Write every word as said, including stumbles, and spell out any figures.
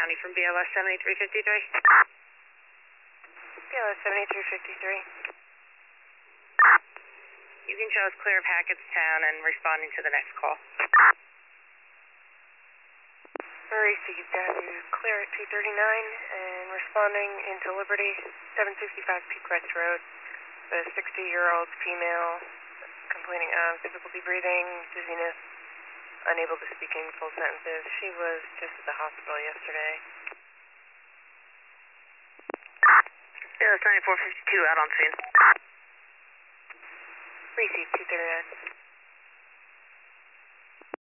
County from B L S seventy-three fifty-three. B L S seventy-three fifty-three. You can show us clear of Hackett's Town and responding to the next call. Received. Got you clear at two thirty-nine and responding into Liberty, seven sixty-five Peak West Road. The sixty-year-old female complaining of difficulty breathing, dizziness, unable to speak in full sentences. She was just at the hospital yesterday. B L S ninety-four fifty-two out on scene. Received two thirty-nine.